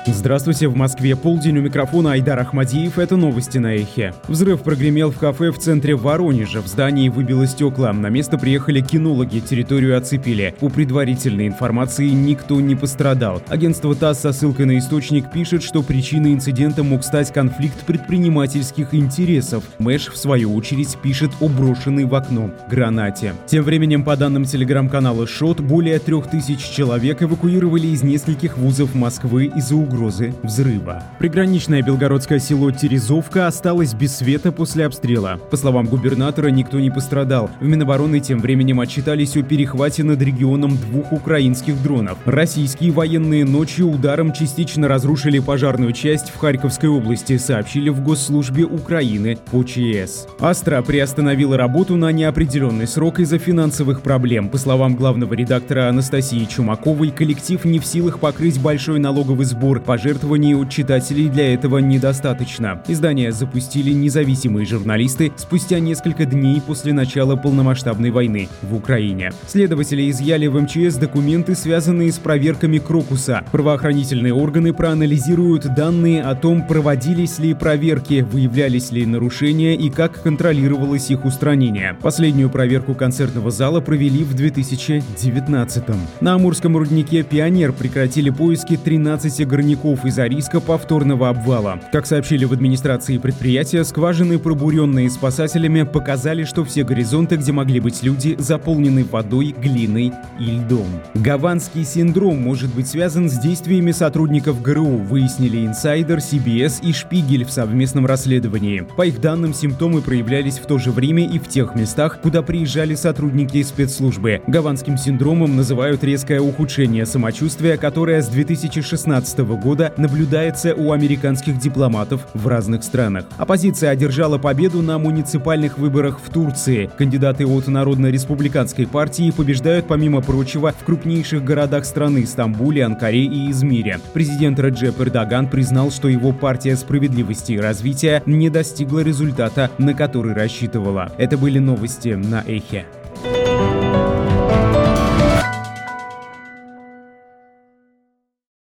Здравствуйте, в Москве полдень, у микрофона Айдар Ахмадиев, это новости на Эхе. Взрыв прогремел в кафе в центре Воронежа, в здании выбило стекла, на место приехали кинологи, территорию оцепили. По предварительной информации никто не пострадал. Агентство ТАСС со ссылкой на источник пишет, что причиной инцидента мог стать конфликт предпринимательских интересов. Мэш, в свою очередь, пишет о брошенной в окно гранате. Тем временем, по данным телеграм-канала ШОТ, более 3000 человек эвакуировали из нескольких вузов Москвы из-за угрозы взрыва. Приграничное белгородское село Терезовка осталось без света после обстрела. По словам губернатора, никто не пострадал. В Минобороны тем временем отчитались о перехвате над регионом 2 украинских дронов. Российские военные ночью ударом частично разрушили пожарную часть в Харьковской области, сообщили в Госслужбе Украины ОЧС. Астра приостановила работу на неопределенный срок из-за финансовых проблем. По словам главного редактора Анастасии Чумаковой, коллектив не в силах покрыть большой налоговый сбор. Пожертвований от читателей для этого недостаточно. Издание запустили независимые журналисты спустя несколько дней после начала полномасштабной войны в Украине. Следователи изъяли в МЧС документы, связанные с проверками Крокуса. Правоохранительные органы проанализируют данные о том, проводились ли проверки, выявлялись ли нарушения и как контролировалось их устранение. Последнюю проверку концертного зала провели в 2019-м. На Амурском руднике «Пионер» прекратили поиски 13 горняков из-за риска повторного обвала. Как сообщили в администрации предприятия, скважины, пробуренные спасателями, показали, что все горизонты, где могли быть люди, заполнены водой, глиной и льдом. Гаванский синдром может быть связан с действиями сотрудников ГРУ, выяснили инсайдер, CBS и Шпигель в совместном расследовании. По их данным, симптомы проявлялись в то же время и в тех местах, куда приезжали сотрудники спецслужбы. Гаванским синдромом называют резкое ухудшение самочувствия, которое с 2016 года наблюдается у американских дипломатов в разных странах. Оппозиция одержала победу на муниципальных выборах в Турции. Кандидаты от Народно-республиканской партии побеждают, помимо прочего, в крупнейших городах страны – Стамбуле, Анкаре и Измире. Президент Реджеп Эрдоган признал, что его партия справедливости и развития не достигла результата, на который рассчитывала. Это были новости на Эхе.